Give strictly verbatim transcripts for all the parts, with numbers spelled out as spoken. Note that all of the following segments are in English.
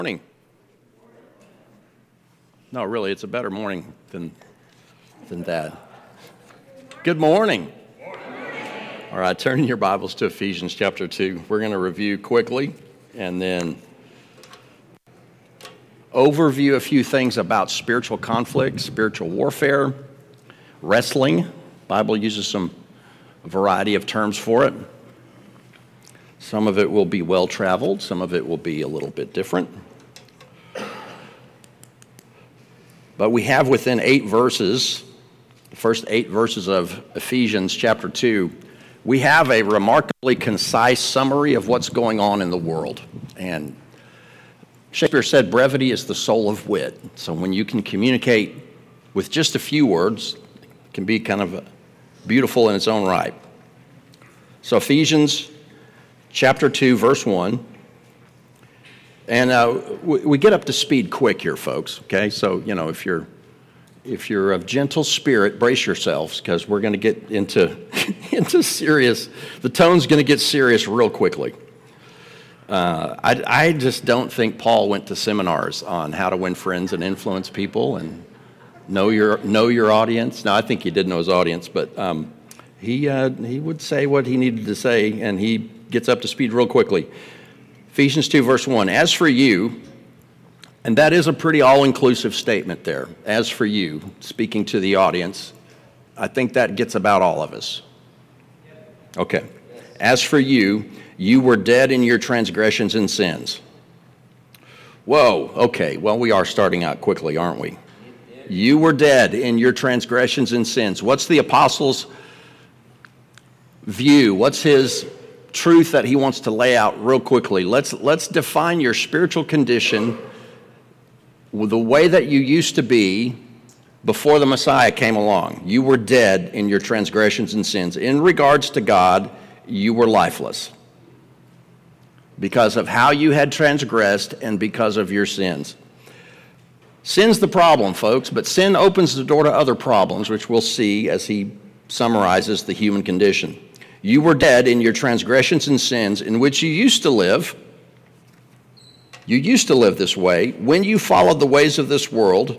Morning. No, really, it's a better morning than than that. Good morning. All right, turn in your Bibles to Ephesians chapter two. We're going to review quickly and then overview a few things about spiritual conflict, spiritual warfare, wrestling. The Bible uses some a variety of terms for it. Some of it will be well-traveled. Some of it will be a little bit different. But we have within eight verses, the first eight verses of Ephesians chapter two, we have a remarkably concise summary of what's going on in the world. And Shakespeare said brevity is the soul of wit. So when you can communicate with just a few words, it can be kind of beautiful in its own right. So Ephesians chapter two, verse one. And uh, we, we get up to speed quick here, folks, okay? So, you know, if you're if you're of gentle spirit, brace yourselves, because we're going to get into, into serious, the tone's going to get serious real quickly. Uh, I, I just don't think Paul went to seminars on how to win friends and influence people and know your know your audience. Now, I think he did know his audience, but um, he uh, he would say what he needed to say, and he gets up to speed real quickly. Ephesians two, verse one, as for you, and that is a pretty all-inclusive statement there, as for you, speaking to the audience, I think that gets about all of us. Okay. As for you, you were dead in your transgressions and sins. Whoa, okay, well, we are starting out quickly, aren't we? You were dead in your transgressions and sins. What's the apostle's view? What's his truth that he wants to lay out real quickly? Let's let's define your spiritual condition with the way that you used to be before the Messiah came along. You were dead in your transgressions and sins. In regards to God, you were lifeless because of how you had transgressed and because of your sins. Sin's the problem, folks, but sin opens the door to other problems, which we'll see as he summarizes the human condition. You were dead in your transgressions and sins in which you used to live. You used to live this way when you followed the ways of this world.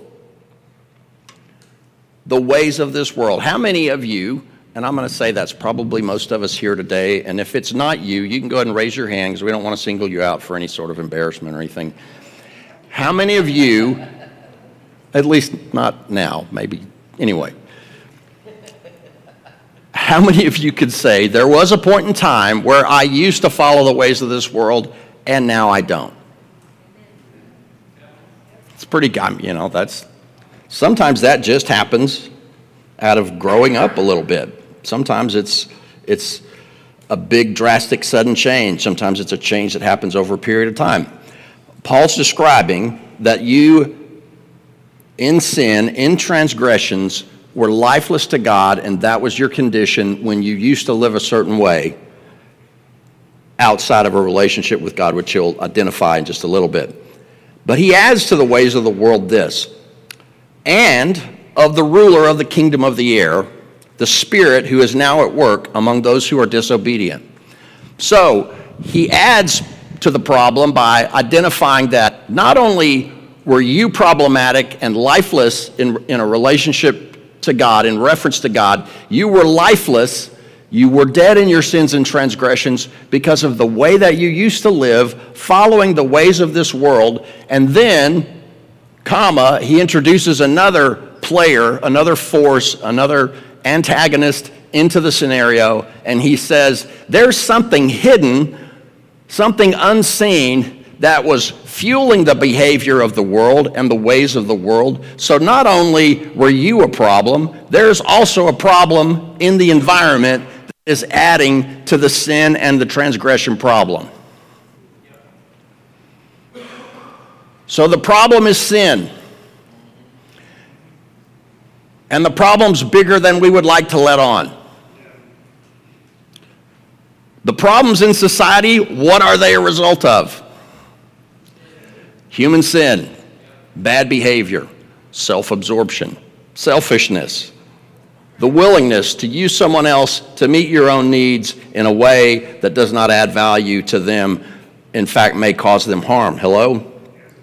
The ways of this world. How many of you, and I'm going to say that's probably most of us here today, and if it's not you, you can go ahead and raise your hand because we don't want to single you out for any sort of embarrassment or anything. How many of you, at least not now, maybe, anyway, how many of you could say, there was a point in time where I used to follow the ways of this world, and now I don't? It's pretty, you know, that's, sometimes that just happens out of growing up a little bit. Sometimes it's, it's a big, drastic, sudden change. Sometimes it's a change that happens over a period of time. Paul's describing that you, in sin, in transgressions, were lifeless to God, and that was your condition when you used to live a certain way outside of a relationship with God, which he'll identify in just a little bit. But he adds to the ways of the world this, and of the ruler of the kingdom of the air, the spirit who is now at work among those who are disobedient. So he adds to the problem by identifying that not only were you problematic and lifeless in, in a relationship to God, in reference to God, you were lifeless, you were dead in your sins and transgressions because of the way that you used to live, following the ways of this world. And then, comma, he introduces another player, another force, another antagonist into the scenario, and he says, there's something hidden, something unseen that was fueling the behavior of the world and the ways of the world. So not only were you a problem, there's also a problem in the environment that is adding to the sin and the transgression problem. So the problem is sin. And the problem's bigger than we would like to let on. The problems in society, what are they a result of? Human sin, bad behavior, self-absorption, selfishness, the willingness to use someone else to meet your own needs in a way that does not add value to them, in fact, may cause them harm. Hello?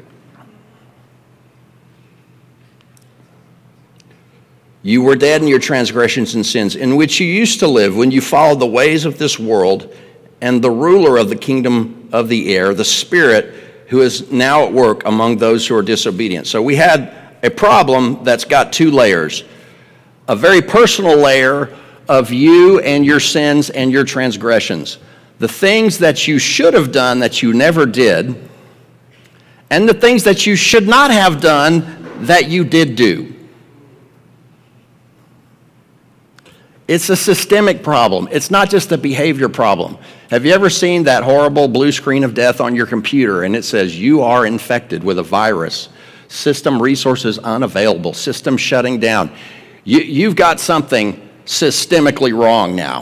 You were dead in your transgressions and sins, in which you used to live when you followed the ways of this world and the ruler of the kingdom of the air, the Spirit who is now at work among those who are disobedient. So we had a problem that's got two layers. A very personal layer of you and your sins and your transgressions. The things that you should have done that you never did, and the things that you should not have done that you did do. It's a systemic problem. It's not just a behavior problem. Have you ever seen that horrible blue screen of death on your computer and it says you are infected with a virus, system resources unavailable, system shutting down? You, you've got something systemically wrong now.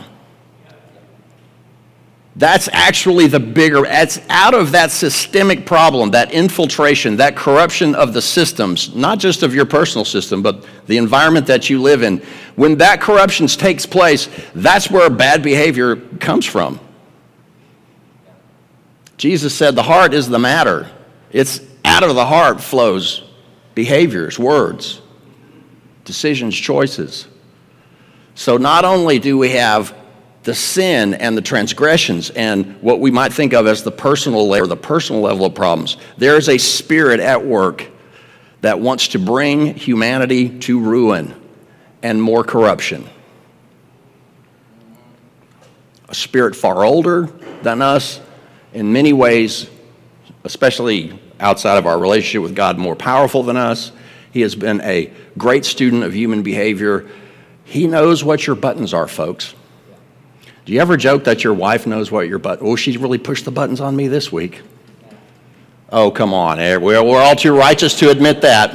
That's actually the bigger, it's out of that systemic problem, that infiltration, that corruption of the systems, not just of your personal system, but the environment that you live in. When that corruption takes place, that's where bad behavior comes from. Jesus said the heart is the matter. It's out of the heart flows behaviors, words, decisions, choices. So not only do we have the sin and the transgressions and what we might think of as the personal layer, the personal level of problems, there is a spirit at work that wants to bring humanity to ruin and more corruption. A spirit far older than us, in many ways, especially outside of our relationship with God, more powerful than us. He has been a great student of human behavior. He knows what your buttons are, folks. Do you ever joke that your wife knows what your button? Oh, she really pushed the buttons on me this week. Oh, come on. We're, we're all too righteous to admit that.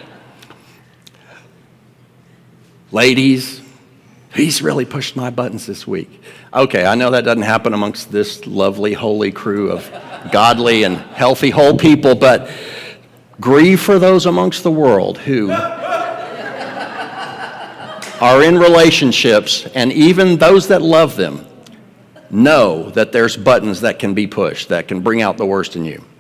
Ladies, he's really pushed my buttons this week. Okay, I know that doesn't happen amongst this lovely, holy crew of godly and healthy, whole people, but grieve for those amongst the world who are in relationships, and even those that love them know that there's buttons that can be pushed, that can bring out the worst in you.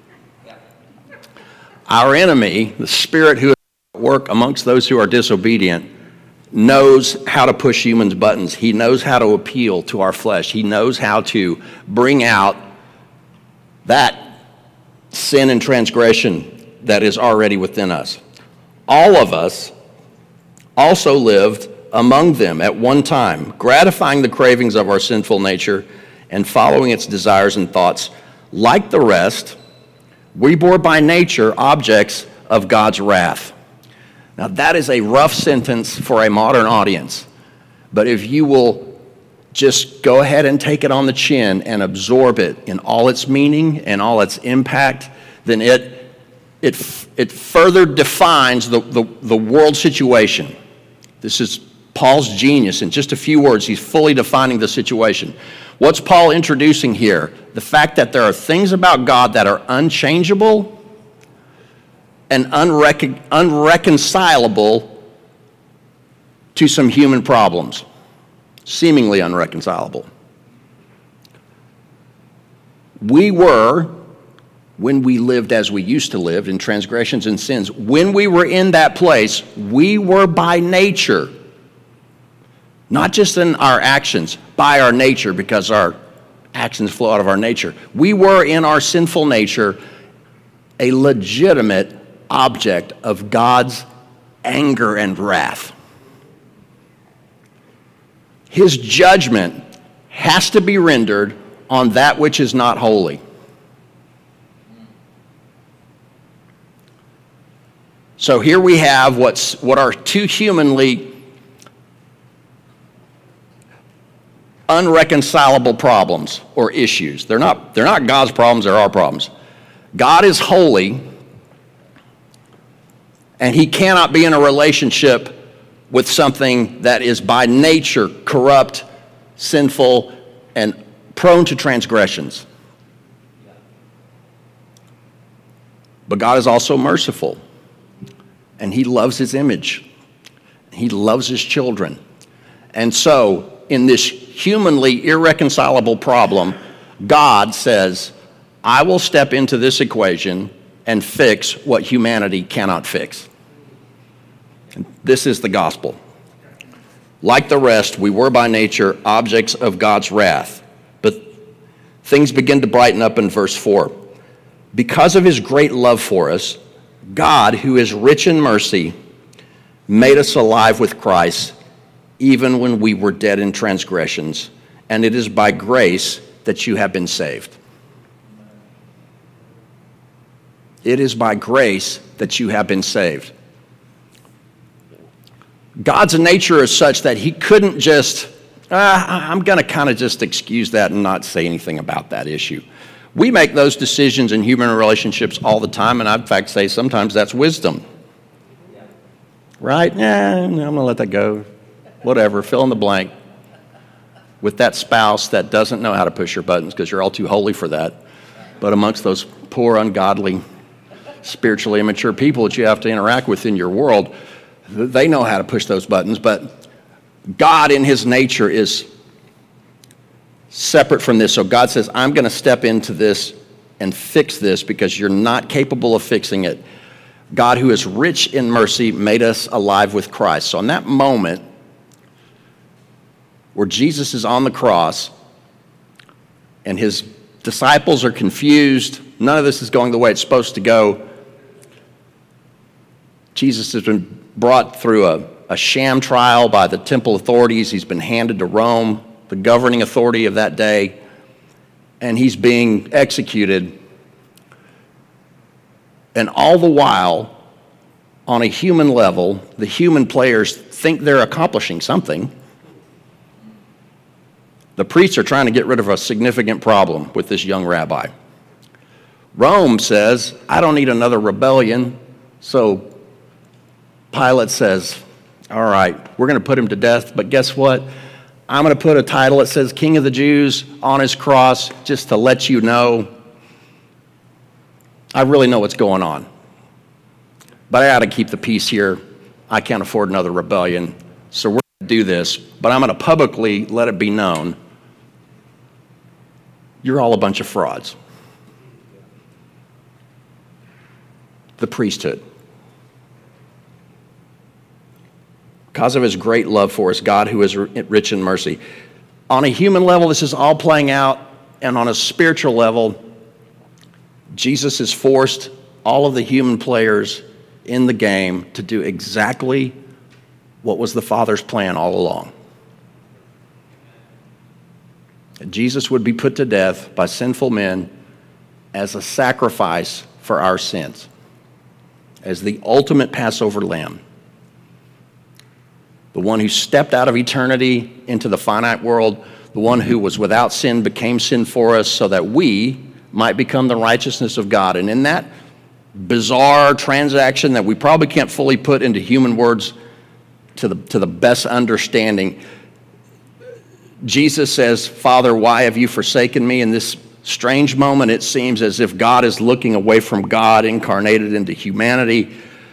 Our enemy, the spirit who is at work amongst those who are disobedient, knows how to push humans' buttons. He knows how to appeal to our flesh. He knows how to bring out that sin and transgression that is already within us. All of us also lived among them at one time, gratifying the cravings of our sinful nature and following its desires and thoughts. Like the rest, we bore by nature objects of God's wrath. Now that is a rough sentence for a modern audience, but if you will just go ahead and take it on the chin and absorb it in all its meaning and all its impact, then it it it further defines the, the, the world situation. This is Paul's genius. In just a few words, he's fully defining the situation. What's Paul introducing here? The fact that there are things about God that are unchangeable and unrecon- unreconcilable to some human problems, seemingly unreconcilable. We were, when we lived as we used to live in transgressions and sins, when we were in that place, we were by nature, not just in our actions, by our nature, because our actions flow out of our nature. We were in our sinful nature a legitimate object of God's anger and wrath. His judgment has to be rendered on that which is not holy. So here we have what's what are two humanly unreconcilable problems or issues. They're not, they're not God's problems, they're our problems. God is holy, and he cannot be in a relationship with something that is by nature corrupt, sinful, and prone to transgressions. But God is also merciful, and he loves his image. He loves his children. And so, in this humanly irreconcilable problem, God says, I will step into this equation and fix what humanity cannot fix. And this is the gospel. Like the rest, we were by nature objects of God's wrath. But things begin to brighten up in verse four. Because of his great love for us, God, who is rich in mercy, made us alive with Christ, even when we were dead in transgressions. And it is by grace that you have been saved. It is by grace that you have been saved. God's nature is such that he couldn't just, uh, I'm going to kind of just excuse that and not say anything about that issue. We make those decisions in human relationships all the time, and I'd in fact say sometimes that's wisdom. Right? Yeah, I'm going to let that go. Whatever, fill in the blank. With that spouse that doesn't know how to push your buttons because you're all too holy for that. But amongst those poor, ungodly, spiritually immature people that you have to interact with in your world, they know how to push those buttons, but God in his nature is separate from this. So God says, I'm going to step into this and fix this because you're not capable of fixing it. God, who is rich in mercy, made us alive with Christ. So in that moment where Jesus is on the cross and his disciples are confused, none of this is going the way it's supposed to go, Jesus has been brought through a, a sham trial by the temple authorities. He's been handed to Rome, the governing authority of that day, and he's being executed. And all the while, on a human level, the human players think they're accomplishing something. The priests are trying to get rid of a significant problem with this young rabbi. Rome says, I don't need another rebellion, so Pilate says, all right, we're going to put him to death, but guess what? I'm going to put a title that says King of the Jews on his cross just to let you know I really know what's going on. But I got to keep the peace here. I can't afford another rebellion, so we're going to do this, but I'm going to publicly let it be known you're all a bunch of frauds. The priesthood. Because of his great love for us, God, who is rich in mercy. On a human level, this is all playing out, and on a spiritual level, Jesus has forced all of the human players in the game to do exactly what was the Father's plan all along. Jesus would be put to death by sinful men as a sacrifice for our sins, as the ultimate Passover lamb. The one who stepped out of eternity into the finite world, the one who was without sin became sin for us so that we might become the righteousness of God. And in that bizarre transaction that we probably can't fully put into human words to the, to the best understanding, Jesus says, Father, why have you forsaken me? In this strange moment, it seems as if God is looking away from God, incarnated into humanity.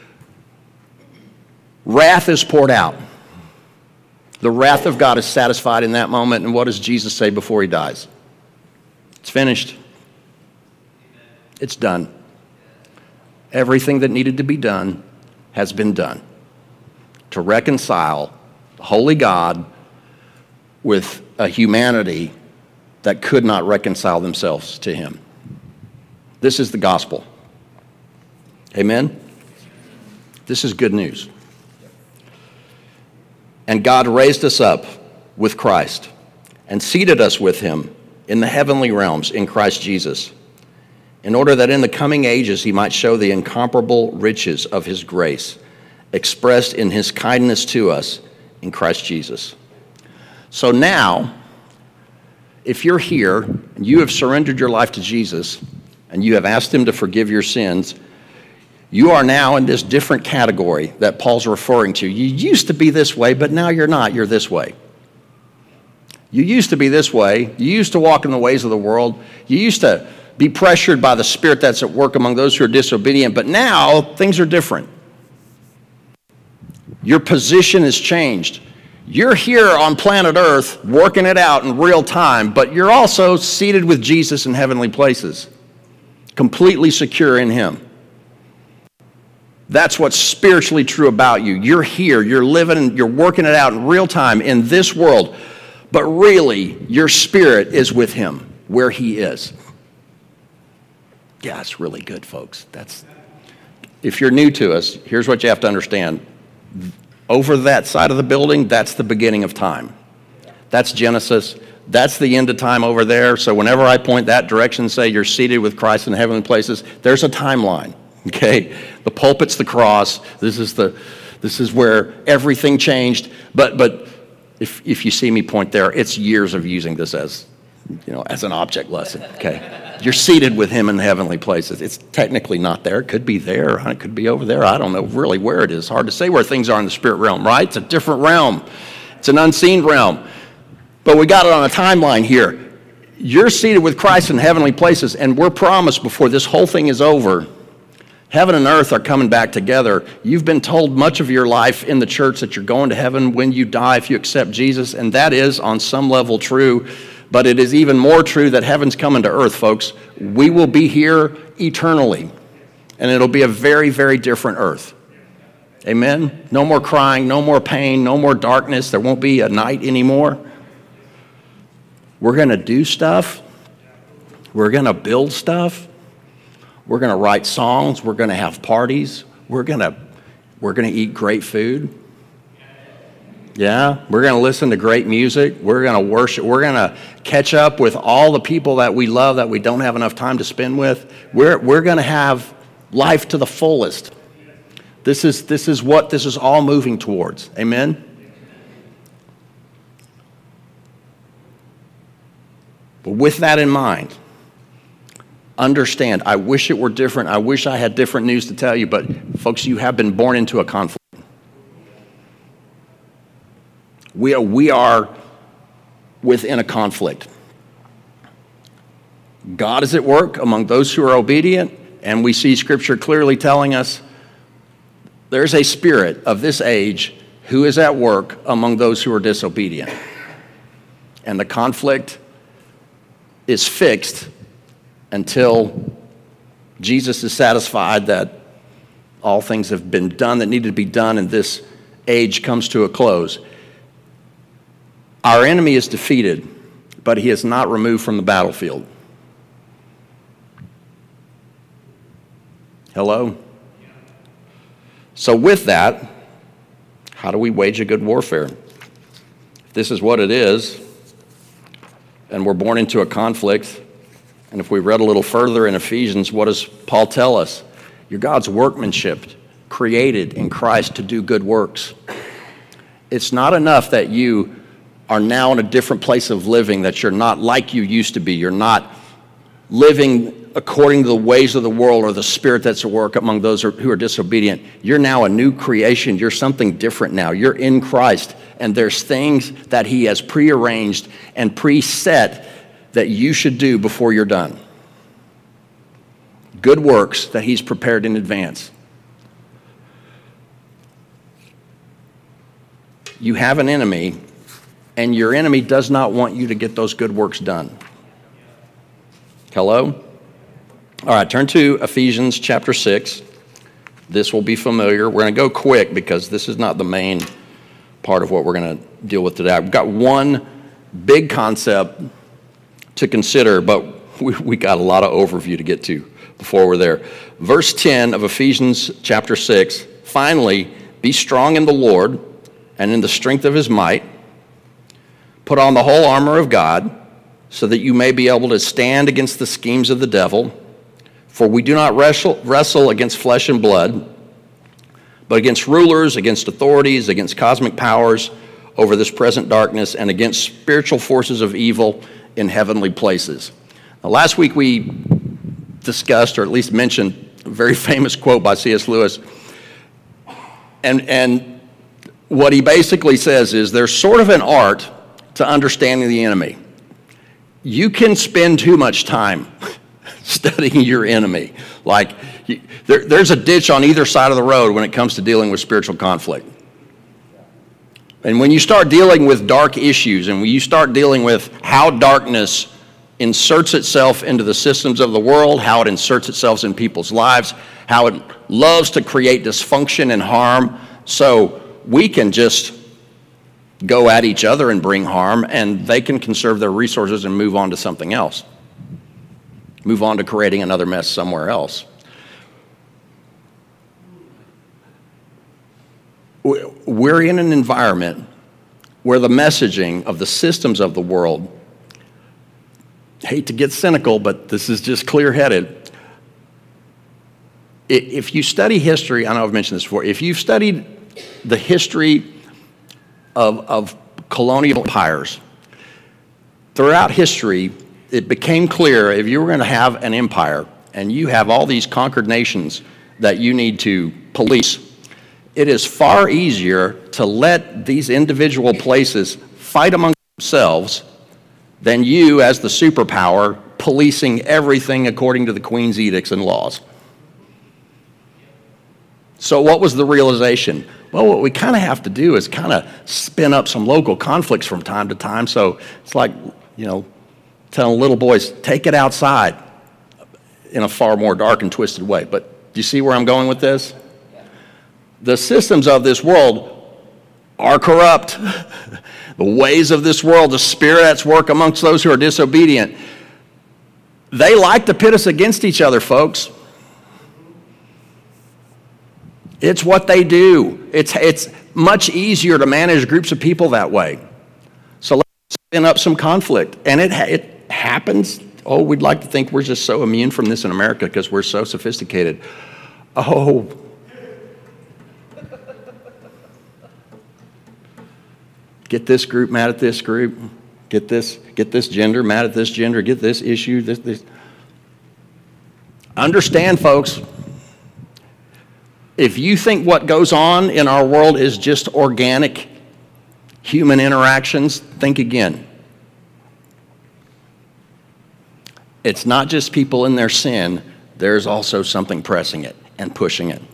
Wrath is poured out. The wrath of God is satisfied in that moment. And what does Jesus say before he dies? It's finished. It's done. Everything that needed to be done has been done to reconcile the holy God with a humanity that could not reconcile themselves to him. This is the gospel. Amen? This is good news. And God raised us up with Christ and seated us with him in the heavenly realms in Christ Jesus, in order that in the coming ages he might show the incomparable riches of his grace, expressed in his kindness to us in Christ Jesus. So now, if you're here and you have surrendered your life to Jesus and you have asked him to forgive your sins, you are now in this different category that Paul's referring to. You used to be this way, but now you're not. You're this way. You used to be this way. You used to walk in the ways of the world. You used to be pressured by the Spirit that's at work among those who are disobedient, but now things are different. Your position has changed. You're here on planet Earth working it out in real time, but you're also seated with Jesus in heavenly places, completely secure in him. That's what's spiritually true about you. You're here, you're living, you're working it out in real time in this world, but really your spirit is with him where he is. Yeah, it's really good, folks. That's, if you're new to us, here's what you have to understand. Over that side of the building, that's the beginning of time. That's Genesis. That's the end of time over there. So whenever I point that direction and say you're seated with Christ in heavenly places, there's a timeline. Okay, the pulpit's the cross. This is the, this is where everything changed. But but if if you see me point there, it's years of using this as, you know, as an object lesson. Okay, you're seated with him in heavenly places. It's technically not there. It could be there. It could be over there. I don't know really where it is. Hard to say where things are in the spirit realm. Right? It's a different realm. It's an unseen realm. But we got it on a timeline here. You're seated with Christ in heavenly places, and we're promised before this whole thing is over. Heaven and earth are coming back together. You've been told much of your life in the church that you're going to heaven when you die if you accept Jesus, and that is on some level true, but it is even more true that heaven's coming to earth, folks. We will be here eternally, and it'll be a very, very different earth. Amen? No more crying, no more pain, no more darkness. There won't be a night anymore. We're going to do stuff. We're going to build stuff. We're going to write songs. We're going to have parties. We're going to we're going to eat great food. Yeah, we're going to listen to great music. We're going to worship. We're going to catch up with all the people that we love that we don't have enough time to spend with. We're we're going to have life to the fullest. This is this is what this is all moving towards. Amen. But with that in mind, understand, I wish it were different. I wish I had different news to tell you, but folks, you have been born into a conflict. We are, we are within a conflict. God is at work among those who are obedient, and we see Scripture clearly telling us there's a spirit of this age who is at work among those who are disobedient. And the conflict is fixed until Jesus is satisfied that all things have been done that needed to be done and this age comes to a close. Our enemy is defeated, but he is not removed from the battlefield. Hello? So with that, how do we wage a good warfare? If this is what it is, and we're born into a conflict, and if we read a little further in Ephesians, what does Paul tell us? You're God's workmanship, created in Christ to do good works. It's not enough that you are now in a different place of living, that you're not like you used to be. You're not living according to the ways of the world or the spirit that's at work among those who are disobedient. You're now a new creation. You're something different now. You're in Christ, and there's things that he has prearranged and preset that you should do before you're done. Good works that he's prepared in advance. You have an enemy, and your enemy does not want you to get those good works done. Hello? All right, turn to Ephesians chapter six. This will be familiar. We're going to go quick because this is not the main part of what we're going to deal with today. I've got one big concept to consider, but we, we got a lot of overview to get to before we're there. Verse ten of Ephesians chapter six, finally, be strong in the Lord and in the strength of his might. Put on the whole armor of God so that you may be able to stand against the schemes of the devil. For we do not wrestle, wrestle against flesh and blood, but against rulers, against authorities, against cosmic powers over this present darkness, and against spiritual forces of evil in heavenly places. Now, last week we discussed, or at least mentioned, a very famous quote by C S Lewis. And, and what he basically says is there's sort of an art to understanding the enemy. You can spend too much time studying your enemy. Like, you, there, there's a ditch on either side of the road when it comes to dealing with spiritual conflict. And when you start dealing with dark issues, and when you start dealing with how darkness inserts itself into the systems of the world, how it inserts itself in people's lives, how it loves to create dysfunction and harm. So we can just go at each other and bring harm, and they can conserve their resources and move on to something else. Move on to creating another mess somewhere else. We're in an environment where the messaging of the systems of the world, hate to get cynical, but this is just clear-headed. If you study history, I know I've mentioned this before, if you've studied the history of, of colonial empires, throughout history, it became clear if you were going to have an empire and you have all these conquered nations that you need to police, it is far easier to let these individual places fight among themselves than you, as the superpower, policing everything according to the Queen's edicts and laws. So what was the realization? Well, what we kind of have to do is kind of spin up some local conflicts from time to time. So it's like, you know, telling little boys, take it outside, in a far more dark and twisted way. But do you see where I'm going with this? The systems of this world are corrupt. The ways of this world, the spirit that's work amongst those who are disobedient, they like to pit us against each other, folks. It's what they do. It's, it's much easier to manage groups of people that way. So let's spin up some conflict. And it, it happens. Oh, we'd like to think we're just so immune from this in America because we're so sophisticated. Oh, get this group mad at this group. Get this, get this gender mad at this gender. Get this issue, this, this. Understand, folks, if you think what goes on in our world is just organic human interactions, think again. It's not just people in their sin. There's also something pressing it and pushing it.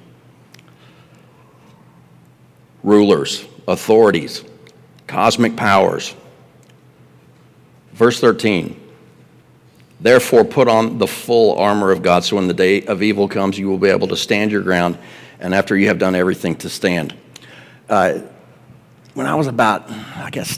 Rulers, authorities, cosmic powers. Verse thirteen, therefore put on the full armor of God, so when the day of evil comes, you will be able to stand your ground, and after you have done everything, to stand. Uh, when I was about, I guess,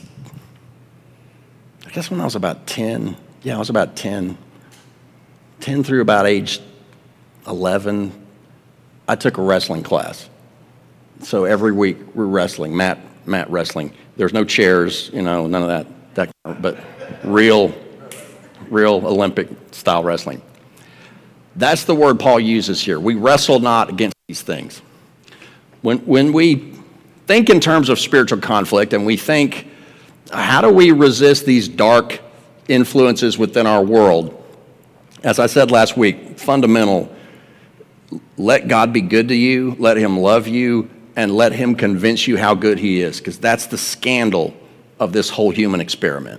I guess when I was about ten, yeah, I was about ten, ten through about age eleven, I took a wrestling class. So every week we're wrestling, mat, mat wrestling. There's no chairs, you know, none of that, that but real, real Olympic style wrestling. That's the word Paul uses here. We wrestle not against these things. When, when we think in terms of spiritual conflict and we think, how do we resist these dark influences within our world? As I said last week, fundamental, let God be good to you, let him love you, and let him convince you how good he is, because that's the scandal of this whole human experiment.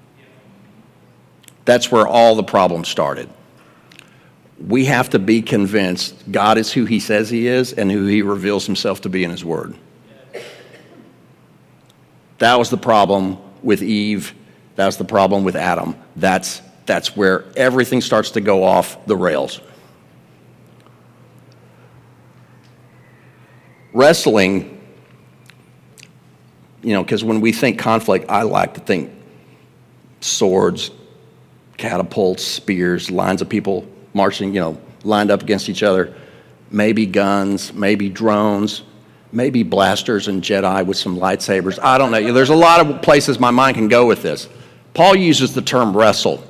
That's where all the problems started. We have to be convinced God is who he says he is and who he reveals himself to be in his word. That was the problem with Eve. That's the problem with Adam. That's, that's where everything starts to go off the rails. Wrestling, you know, because when we think conflict, I like to think swords, catapults, spears, lines of people marching, you know, lined up against each other, maybe guns, maybe drones, maybe blasters and Jedi with some lightsabers. I don't know. There's a lot of places my mind can go with this. Paul uses the term wrestle.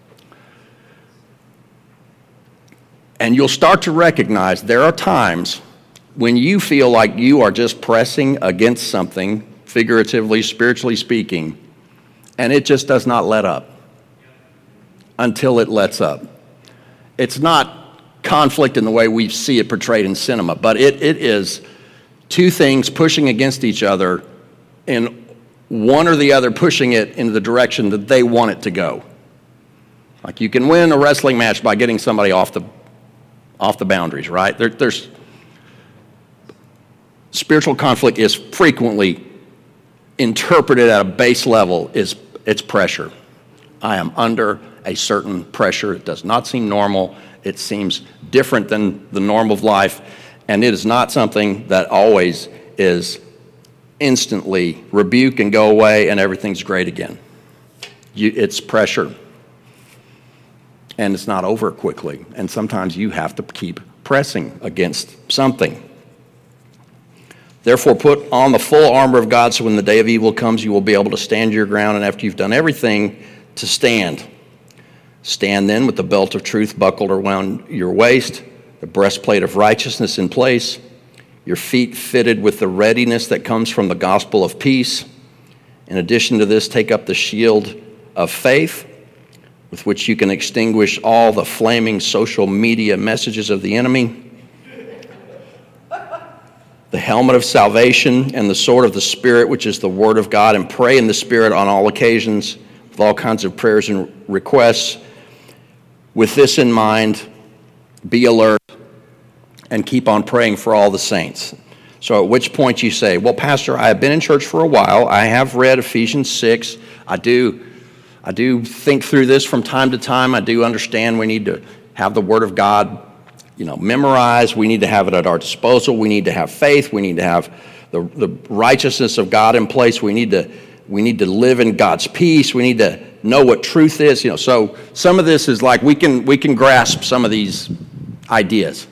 And you'll start to recognize there are times when you feel like you are just pressing against something, figuratively, spiritually speaking, and it just does not let up until it lets up. It's not conflict in the way we see it portrayed in cinema, but it, it is two things pushing against each other and one or the other pushing it into the direction that they want it to go. Like you can win a wrestling match by getting somebody off the off the boundaries, right? There, there's spiritual conflict is frequently interpreted at a base level is it's pressure. I am under a certain pressure. It does not seem normal. It seems different than the norm of life, and it is not something that always is instantly rebuke and go away and everything's great again. You, it's pressure, and it's not over quickly, and sometimes you have to keep pressing against something. Therefore, put on the full armor of God, so when the day of evil comes, you will be able to stand your ground, and after you've done everything, to stand. Stand then with the belt of truth buckled around your waist, the breastplate of righteousness in place, your feet fitted with the readiness that comes from the gospel of peace. In addition to this, take up the shield of faith, with which you can extinguish all the flaming social media messages of the enemy, the helmet of salvation, and the sword of the Spirit, which is the word of God, and pray in the Spirit on all occasions with all kinds of prayers and requests. With this in mind, be alert and keep on praying for all the saints. So at which point you say, well, Pastor, I have been in church for a while. I have read Ephesians six. I do, I do think through this from time to time. I do understand we need to have the word of God, you know, memorized. We need to have it at our disposal. We need to have faith. We need to have the, the righteousness of God in place. We need to we need to live in God's peace. We need to know what truth is. You know, so some of this is like we can we can grasp some of these ideas.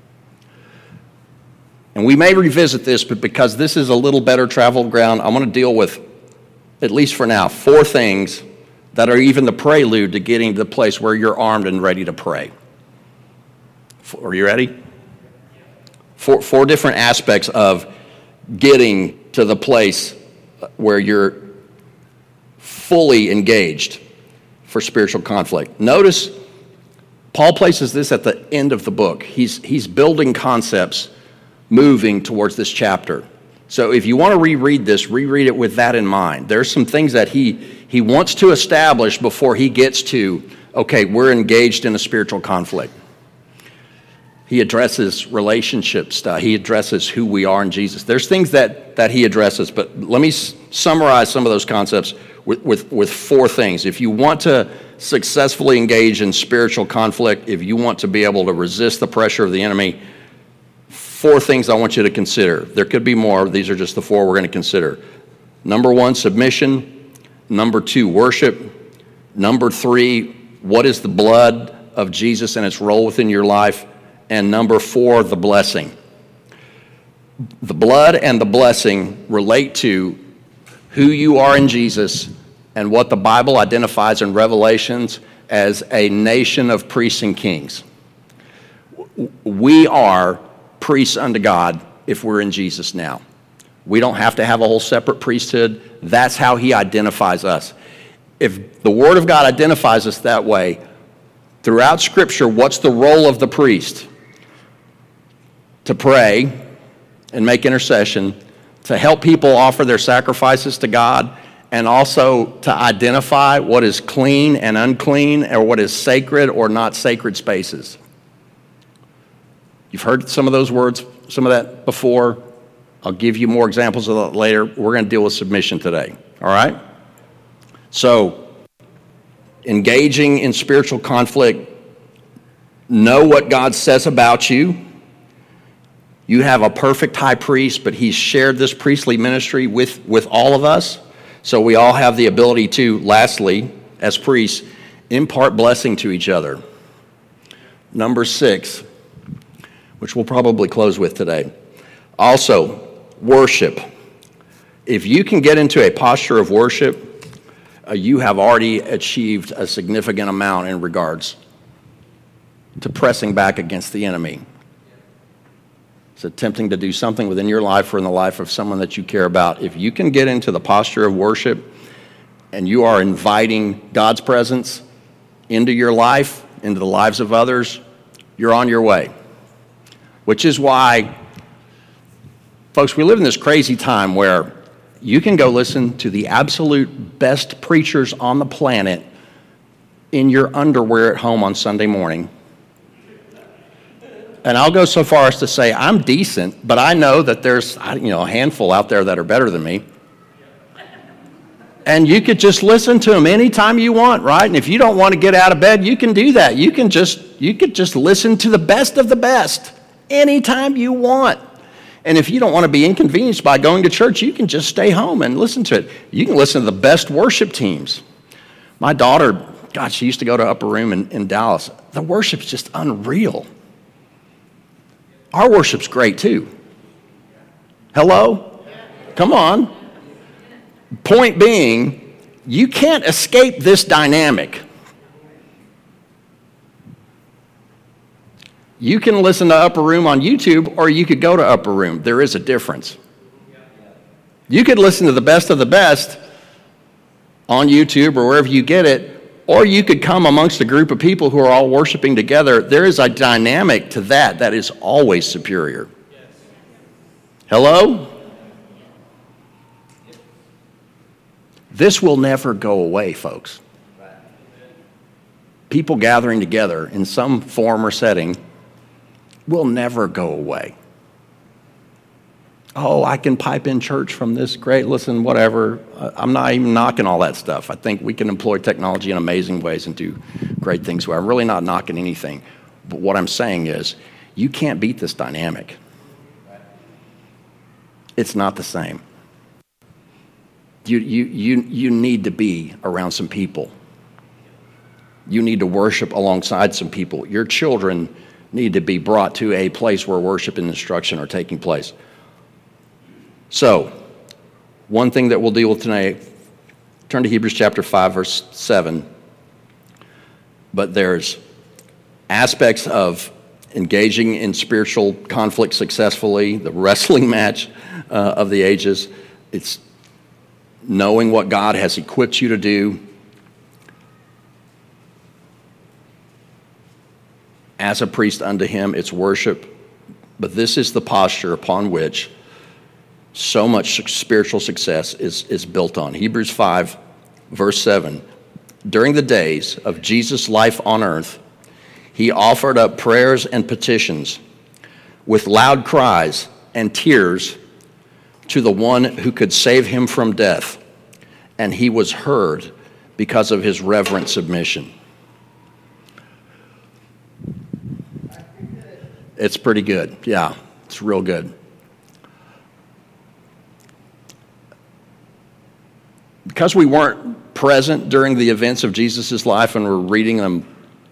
And we may revisit this, but because this is a little better traveled ground, I'm going to deal with, at least for now, four things that are even the prelude to getting to the place where you're armed and ready to pray. Are you ready? Four, four different aspects of getting to the place where you're fully engaged for spiritual conflict. Notice Paul places this at the end of the book. He's, he's building concepts moving towards this chapter. So if you want to reread this, reread it with that in mind. There's some things that he, he wants to establish before he gets to, okay, we're engaged in a spiritual conflict. He addresses relationship stuff. He addresses who we are in Jesus. There's things that, that he addresses, but let me s- summarize some of those concepts with, with, with four things. If you want to successfully engage in spiritual conflict, if you want to be able to resist the pressure of the enemy, four things I want you to consider. There could be more. These are just the four we're going to consider. Number one, submission. Number two, worship. Number three, what is the blood of Jesus and its role within your life? And number four, the blessing. The blood and the blessing relate to who you are in Jesus and what the Bible identifies in Revelations as a nation of priests and kings. We are priests unto God if we're in Jesus now. We don't have to have a whole separate priesthood. That's how he identifies us. If the Word of God identifies us that way, throughout Scripture, what's the role of the priest? To pray and make intercession, to help people offer their sacrifices to God, and also to identify what is clean and unclean, or what is sacred or not sacred spaces. You've heard some of those words, some of that before. I'll give you more examples of that later. We're going to deal with submission today, all right? So, engaging in spiritual conflict, know what God says about you. You have a perfect high priest, but he's shared this priestly ministry with, with all of us. So we all have the ability to, lastly, as priests, impart blessing to each other. Number six, which we'll probably close with today. Also, worship. If you can get into a posture of worship, uh, you have already achieved a significant amount in regards to pressing back against the enemy. It's attempting to do something within your life or in the life of someone that you care about. If you can get into the posture of worship and you are inviting God's presence into your life, into the lives of others, you're on your way. Which is why, folks, we live in this crazy time where you can go listen to the absolute best preachers on the planet in your underwear at home on Sunday morning. And I'll go so far as to say I'm decent, but I know that there's, you know, a handful out there that are better than me. And you could just listen to them anytime you want, right? And if you don't want to get out of bed, you can do that. You can just, you could just listen to the best of the best anytime you want. And if you don't want to be inconvenienced by going to church, you can just stay home and listen to it. You can listen to the best worship teams. My daughter, God, she used to go to Upper Room in, in Dallas. The worship's just unreal. Our worship's great too. Hello? Come on. Point being, you can't escape this dynamic. You can listen to Upper Room on YouTube, or you could go to Upper Room. There is a difference. You could listen to the best of the best on YouTube or wherever you get it, or you could come amongst a group of people who are all worshiping together. There is a dynamic to that that is always superior. Hello? This will never go away, folks. People gathering together in some form or setting will never go away. Oh, I can pipe in church from this. Great, listen, whatever. I'm not even knocking all that stuff. I think we can employ technology in amazing ways and do great things. I'm really not knocking anything. But what I'm saying is, you can't beat this dynamic. It's not the same. You, you, you, you need to be around some people. You need to worship alongside some people. Your children need to be brought to a place where worship and instruction are taking place. So, one thing that we'll deal with tonight, turn to Hebrews chapter five, verse seven. But there's aspects of engaging in spiritual conflict successfully, the wrestling match uh, of the ages. It's knowing what God has equipped you to do as a priest unto him. It's worship. But this is the posture upon which so much spiritual success is, is built on. Hebrews five, verse seven. During the days of Jesus' life on earth, he offered up prayers and petitions with loud cries and tears to the one who could save him from death, and he was heard because of his reverent submission. It's pretty good. Yeah, it's real good. Because we weren't present during the events of Jesus' life and we're reading them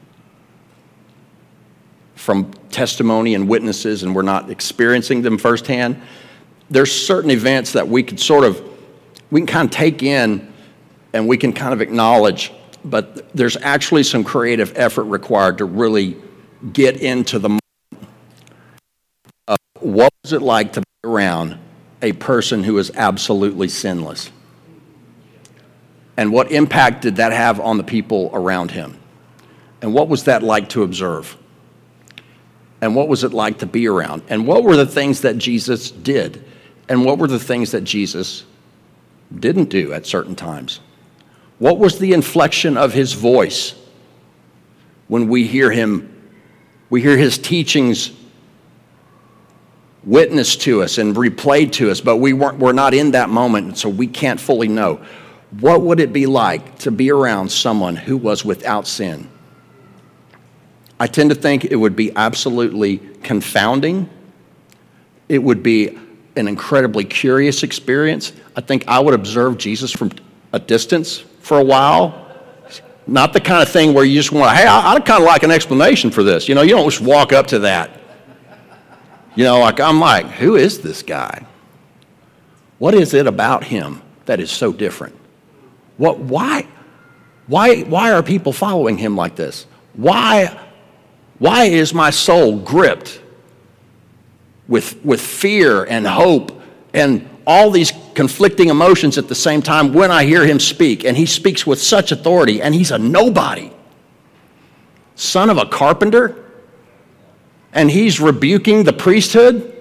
from testimony and witnesses and we're not experiencing them firsthand, there's certain events that we could sort of, we can kind of take in and we can kind of acknowledge, but there's actually some creative effort required to really get into the moment of what was it like to be around a person who is absolutely sinless. And what impact did that have on the people around him? And what was that like to observe? And what was it like to be around? And what were the things that Jesus did? And what were the things that Jesus didn't do at certain times? What was the inflection of his voice when we hear him, we hear his teachings witnessed to us and replayed to us, but we weren't, we're not in that moment, so we can't fully know. What would it be like to be around someone who was without sin? I tend to think it would be absolutely confounding. It would be an incredibly curious experience. I think I would observe Jesus from a distance for a while. Not the kind of thing where you just want to, hey, I, I'd kind of like an explanation for this. You know, you don't just walk up to that. You know, like I'm like, who is this guy? What is it about him that is so different? What, why, why, why are people following him like this? Why, why is my soul gripped with, with fear and hope and all these conflicting emotions at the same time when I hear him speak? And he speaks with such authority, and he's a nobody. Son of a carpenter, and he's rebuking the priesthood.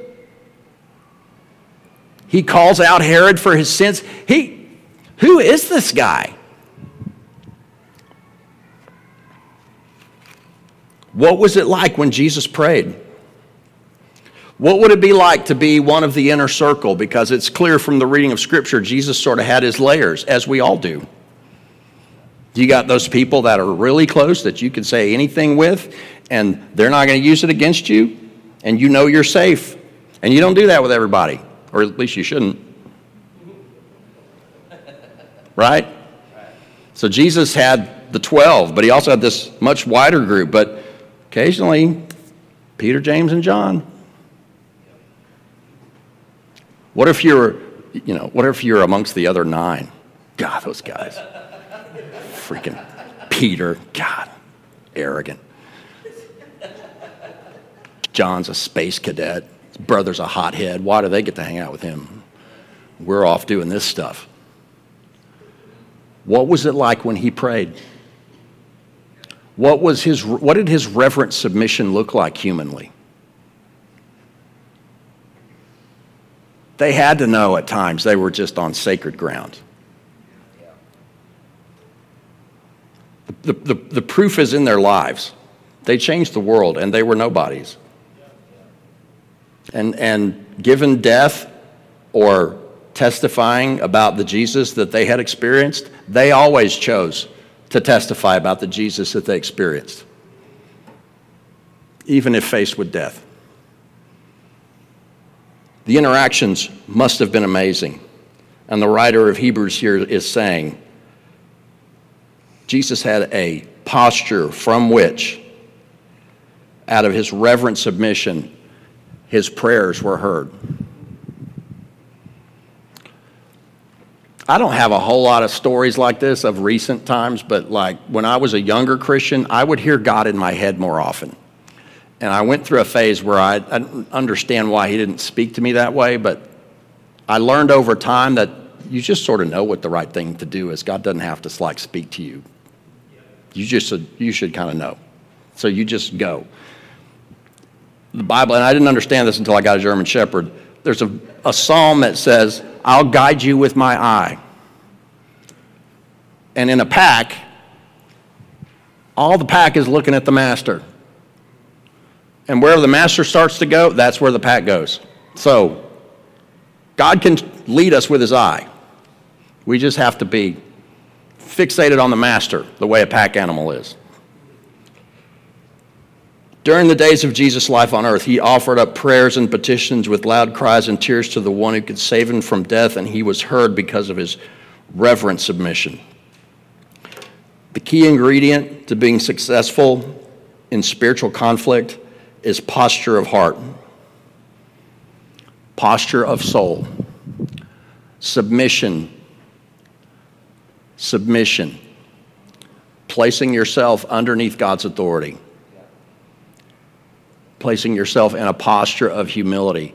He calls out Herod for his sins. He... Who is this guy? What was it like when Jesus prayed? What would it be like to be one of the inner circle? Because it's clear from the reading of Scripture, Jesus sort of had his layers, as we all do. You got those people that are really close that you can say anything with, and they're not going to use it against you, and you know you're safe. And you don't do that with everybody, or at least you shouldn't. Right? So Jesus had the twelve, but he also had this much wider group. But occasionally, Peter, James, and John. What if you're, you know, what if you're amongst the other nine? God, those guys. Freaking Peter, God, arrogant. John's a space cadet. His brother's a hothead. Why do they get to hang out with him? We're off doing this stuff. What was it like when he prayed? What was his, what did his reverent submission look like humanly? They had to know at times they were just on sacred ground. The, the, the proof is in their lives. They changed the world, and they were nobodies. And, and given death or testifying about the Jesus that they had experienced, they always chose to testify about the Jesus that they experienced, even if faced with death. The interactions must have been amazing. And the writer of Hebrews here is saying, Jesus had a posture from which, out of his reverent submission, his prayers were heard. I don't have a whole lot of stories like this of recent times, but like when I was a younger Christian, I would hear God in my head more often. And I went through a phase where I, I didn't understand why he didn't speak to me that way, but I learned over time that you just sort of know what the right thing to do is. God doesn't have to like speak to you. You just you should kind of know. So you just go. The Bible, and I didn't understand this until I got a German Shepherd. There's a, a psalm that says, I'll guide you with my eye. And in a pack, all the pack is looking at the master. And wherever the master starts to go, that's where the pack goes. So God can lead us with his eye. We just have to be fixated on the master, the way a pack animal is. During the days of Jesus' life on earth, he offered up prayers and petitions with loud cries and tears to the one who could save him from death, and he was heard because of his reverent submission. The key ingredient to being successful in spiritual conflict is posture of heart, posture of soul, submission, submission, placing yourself underneath God's authority, placing yourself in a posture of humility.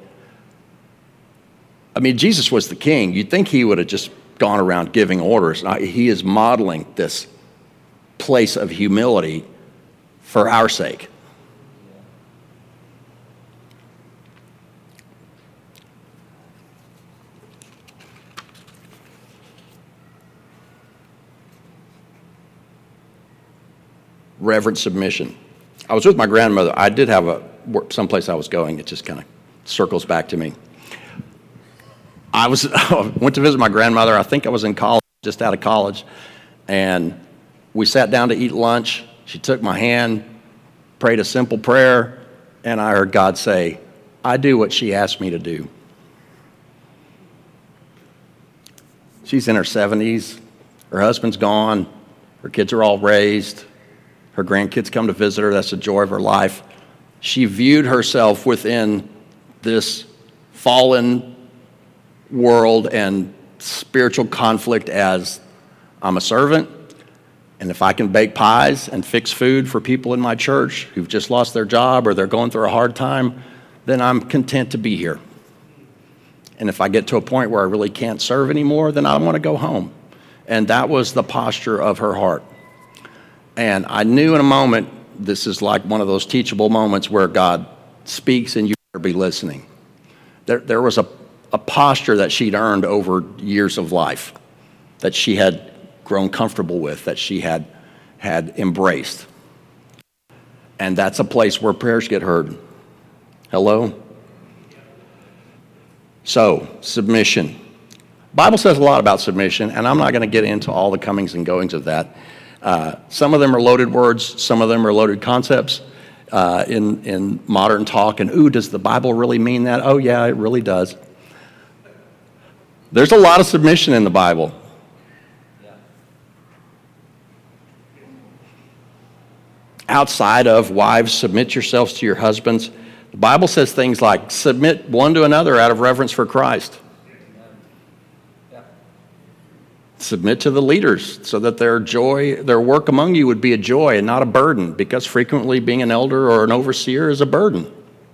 I mean, Jesus was the king. You'd think he would have just gone around giving orders. He is modeling this place of humility for our sake. Reverent submission. I was with my grandmother. I did have a someplace I was going. It just kind of circles back to me. I was went to visit my grandmother. I think I was in college, just out of college, and we sat down to eat lunch. She took my hand, prayed a simple prayer, and I heard God say, "I do what she asked me to do." She's in her seventies. Her husband's gone. Her kids are all raised. Her grandkids come to visit her. That's the joy of her life. She viewed herself within this fallen world and spiritual conflict as, I'm a servant, and if I can bake pies and fix food for people in my church who've just lost their job or they're going through a hard time, then I'm content to be here. And if I get to a point where I really can't serve anymore, then I want to go home. And that was the posture of her heart. And I knew in a moment, this is like one of those teachable moments where God speaks and you better be listening. There, there was a, a posture that she'd earned over years of life, that she had grown comfortable with, that she had, had embraced. And that's a place where prayers get heard. Hello? So, submission. Bible says a lot about submission, and I'm not going to get into all the comings and goings of that. Uh, some of them are loaded words, some of them are loaded concepts uh, in, in modern talk. And, ooh, does the Bible really mean that? Oh, yeah, it really does. There's a lot of submission in the Bible. Outside of wives, submit yourselves to your husbands. The Bible says things like submit one to another out of reverence for Christ. Submit to the leaders so that their joy, their work among you would be a joy and not a burden, because frequently being an elder or an overseer is a burden.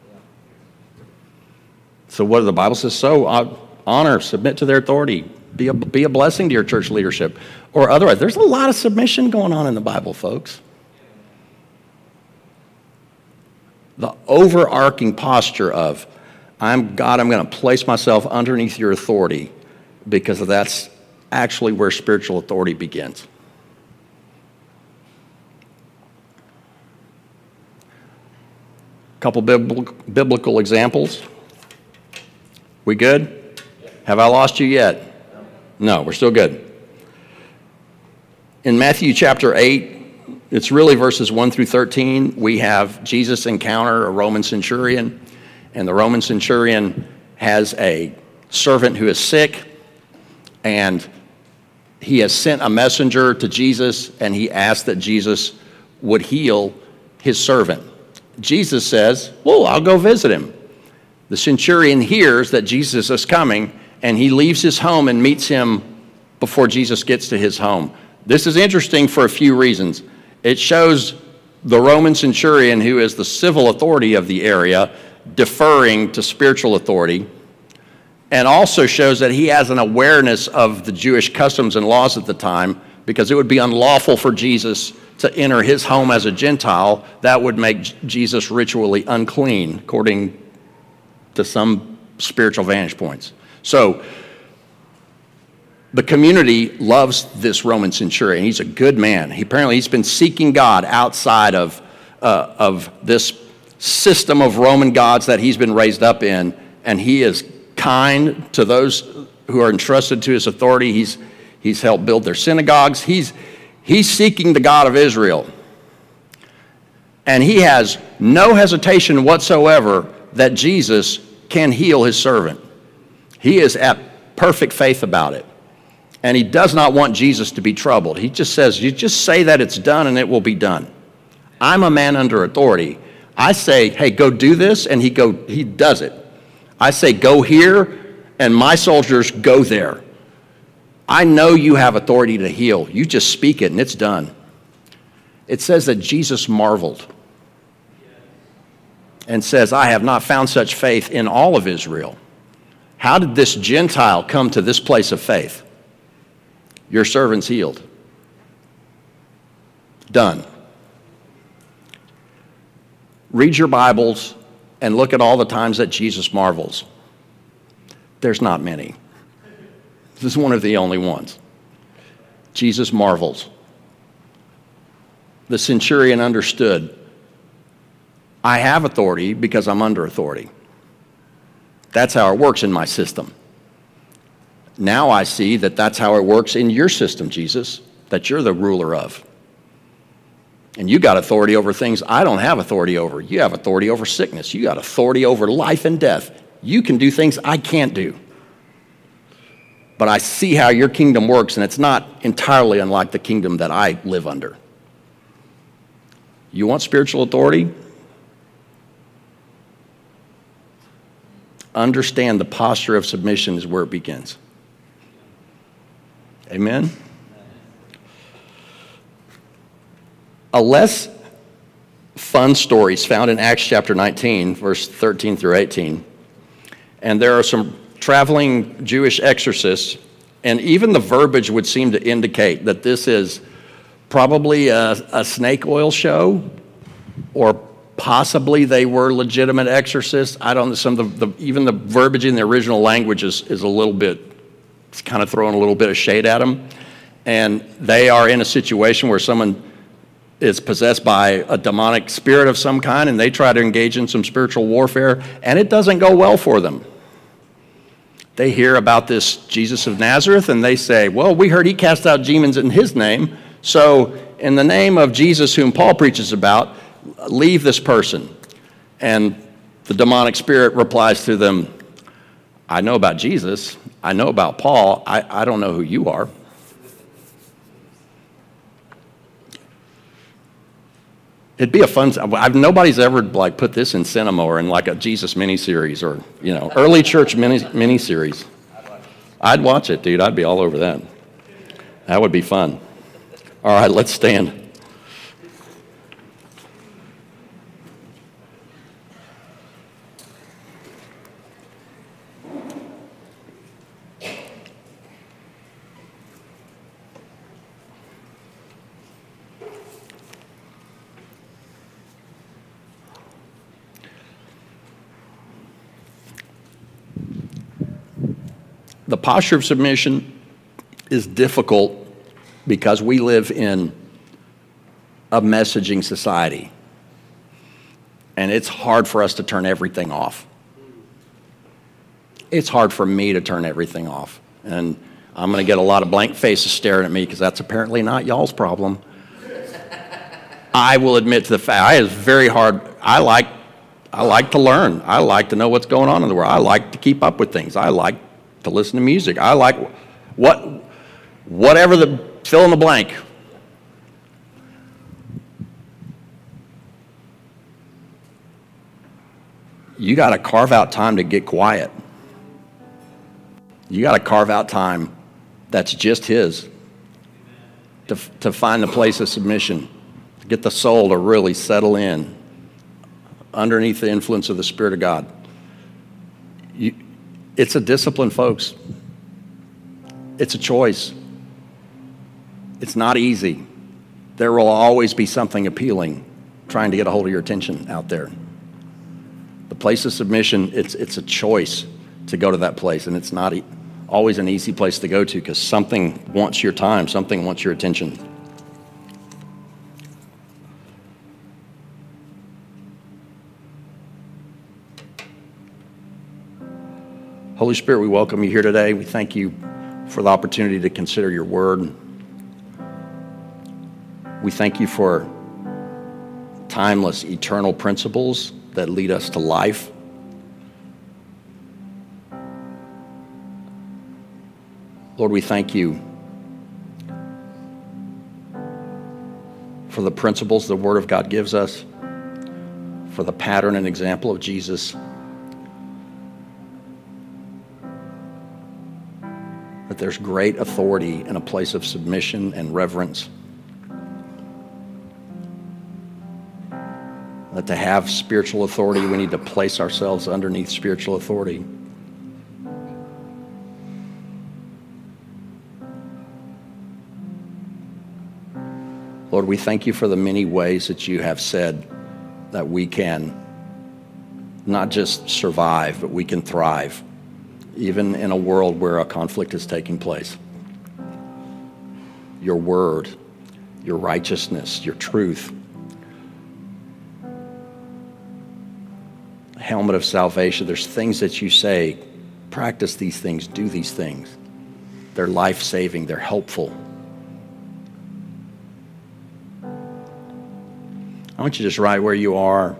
So what the Bible says, so uh, honor, submit to their authority, be a, be a blessing to your church leadership, or otherwise. There's a lot of submission going on in the Bible, folks. The overarching posture of, I'm God, I'm going to place myself underneath your authority, because that's actually where spiritual authority begins. A couple biblical examples. We good? Have I lost you yet? No, we're still good. In Matthew chapter eight, it's really verses one through thirteen, we have Jesus encounter a Roman centurion, and the Roman centurion has a servant who is sick, and he has sent a messenger to Jesus, and he asked that Jesus would heal his servant. Jesus says, well, I'll go visit him. The centurion hears that Jesus is coming, and he leaves his home and meets him before Jesus gets to his home. This is interesting for a few reasons. It shows the Roman centurion, who is the civil authority of the area, deferring to spiritual authority, and also shows that he has an awareness of the Jewish customs and laws at the time, because it would be unlawful for Jesus to enter his home as a Gentile. That would make Jesus ritually unclean, according to some spiritual vantage points. So the community loves this Roman centurion. He's a good man. He apparently he's been seeking God outside of uh, of this system of Roman gods that he's been raised up in, and he is kind to those who are entrusted to his authority. He's he's helped build their synagogues. He's he's seeking the God of Israel, and he has no hesitation whatsoever that Jesus can heal his servant. He is at perfect faith about it. And he does not want Jesus to be troubled. He just says, you just say that it's done and it will be done. I'm a man under authority. I say, hey, go do this, and he go he does it. I say, go here, and my soldiers go there. I know you have authority to heal. You just speak it and it's done. It says that Jesus marveled and says, I have not found such faith in all of Israel. How did this Gentile come to this place of faith? Your servant's healed. Done. Read your Bibles and look at all the times that Jesus marvels. There's not many. This is one of the only ones. Jesus marvels. The centurion understood, I have authority because I'm under authority. That's how it works in my system. Now I see that that's how it works in your system, Jesus, that you're the ruler of. And you got authority over things I don't have authority over. You have authority over sickness. You got authority over life and death. You can do things I can't do. But I see how your kingdom works, and it's not entirely unlike the kingdom that I live under. You want spiritual authority? Understand the posture of submission is where it begins. Amen? A less fun story is found in Acts chapter nineteen, verse thirteen through eighteen. And there are some traveling Jewish exorcists, and even the verbiage would seem to indicate that this is probably a, a snake oil show, or possibly they were legitimate exorcists. I don't know. Some of the, the even the verbiage in the original language is, is a little bit, it's kind of throwing a little bit of shade at them. And they are in a situation where someone is possessed by a demonic spirit of some kind, and they try to engage in some spiritual warfare, and it doesn't go well for them. They hear about this Jesus of Nazareth, and they say, well, we heard he cast out demons in his name, so in the name of Jesus whom Paul preaches about, leave this person. And the demonic spirit replies to them, I know about Jesus. I know about Paul. I, I don't know who you are. It'd be a fun. I've, nobody's ever like put this in cinema or in like a Jesus miniseries or you know early church mini miniseries. I'd watch it, dude. I'd be all over that. That would be fun. All right, let's stand. The posture of submission is difficult because we live in a messaging society, and it's hard for us to turn everything off. It's hard for me to turn everything off, and I'm going to get a lot of blank faces staring at me because that's apparently not y'all's problem. I will admit to the fact, it's very hard. I like, I like to learn. I like to know what's going on in the world. I like to keep up with things. I like to listen to music. I like what, whatever the fill in the blank. You got to carve out time to get quiet. You got to carve out time that's just his to, to find the place of submission, to get the soul to really settle in underneath the influence of the Spirit of God. You, It's a discipline, folks. It's a choice. It's not easy. There will always be something appealing trying to get a hold of your attention out there. The place of submission, it's, it's a choice to go to that place, and it's not e- always an easy place to go to because something wants your time, something wants your attention. Holy Spirit, we welcome you here today. We thank you for the opportunity to consider your word. We thank you for timeless, eternal principles that lead us to life. Lord, we thank you for the principles the Word of God gives us, for the pattern and example of Jesus. That there's great authority in a place of submission and reverence. That to have spiritual authority, we need to place ourselves underneath spiritual authority. Lord, we thank you for the many ways that you have said that we can not just survive, but we can thrive, even in a world where a conflict is taking place. Your word, your righteousness, your truth, helmet of salvation. There's things that you say, practice these things, do these things. They're life-saving, they're helpful. I want you to just right where you are,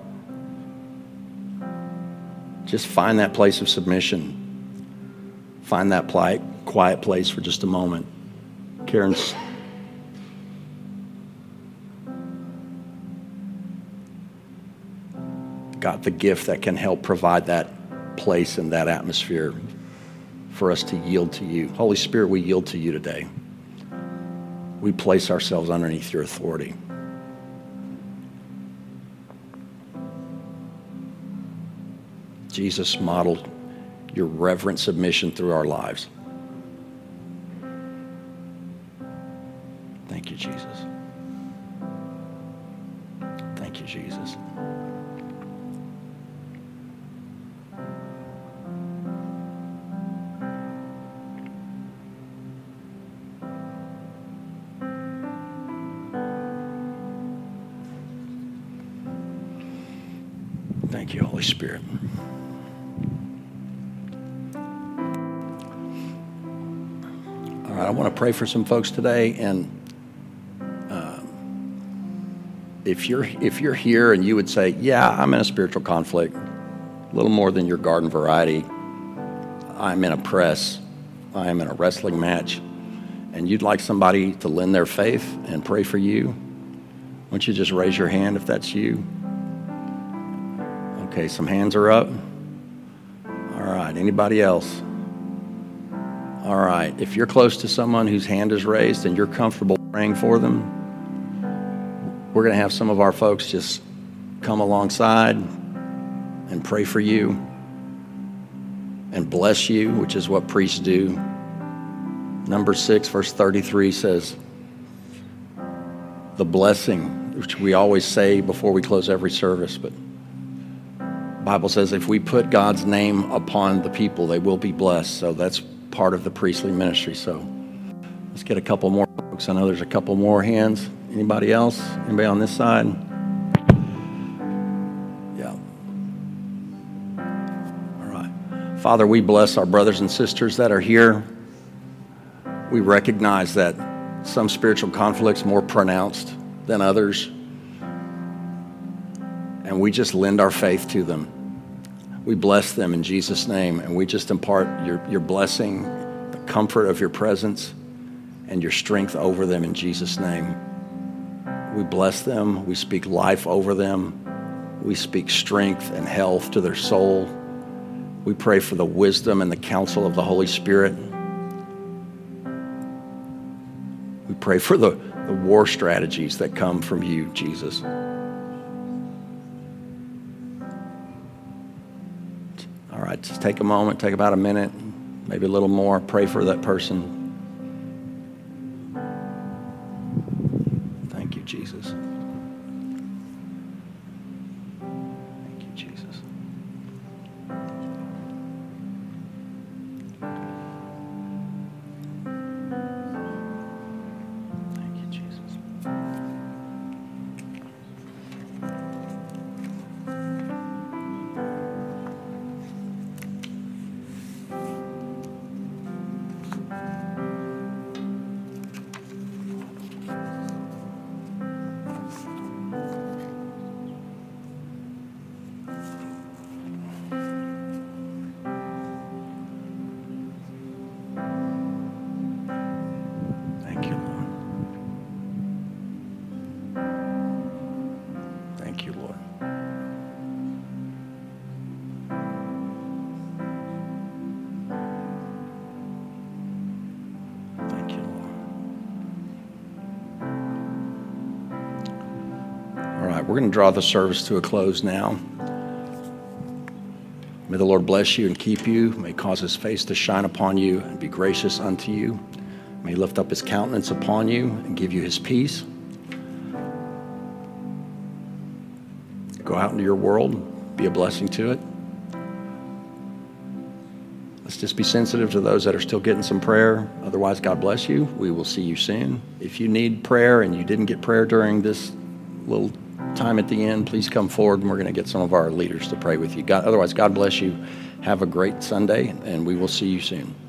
just find that place of submission. Find that quiet place for just a moment. Karen's got the gift that can help provide that place and that atmosphere for us to yield to you. Holy Spirit, we yield to you today. We place ourselves underneath your authority. Jesus modeled your reverent submission through our lives. Thank you, Jesus. Thank you, Jesus. Thank you, Holy Spirit. right, I want to pray for some folks today, and uh, if you're if you're here and you would say, yeah, I'm in a spiritual conflict, a little more than your garden variety. I'm in a press. I'm in a wrestling match, and you'd like somebody to lend their faith and pray for you, why don't you just raise your hand if that's you? Okay, some hands are up. All right, anybody else? All right, if you're close to someone whose hand is raised and you're comfortable praying for them, we're going to have some of our folks just come alongside and pray for you and bless you, which is what priests do. Number six, verse thirty-three says, the blessing, which we always say before we close every service, but the Bible says if we put God's name upon the people, they will be blessed. So that's part of the priestly ministry. So let's get a couple more folks. I know there's a couple more hands. Anybody else? Anybody on this side? Yeah. All right. Father, we bless our brothers and sisters that are here. We recognize that some spiritual conflicts more pronounced than others, and we just lend our faith to them. We bless them in Jesus' name, and we just impart your, your blessing, the comfort of your presence, and your strength over them in Jesus' name. We bless them. We speak life over them. We speak strength and health to their soul. We pray for the wisdom and the counsel of the Holy Spirit. We pray for the, the war strategies that come from you, Jesus. All right, just take a moment, take about a minute, maybe a little more. Pray for that person. Thank you, Jesus. Thank you, Jesus. Thank you, Jesus. Thank you, Lord. Thank you, Lord. Thank you, Lord. All right, we're going to draw the service to a close now. May the Lord bless you and keep you. May he cause his face to shine upon you and be gracious unto you. May he lift up his countenance upon you and give you his peace. Go out into your world, be a blessing to it. Let's just be sensitive to those that are still getting some prayer. Otherwise, God bless you. We will see you soon. If you need prayer and you didn't get prayer during this little time at the end, please come forward and we're going to get some of our leaders to pray with you. God, otherwise, God bless you. Have a great Sunday, and we will see you soon.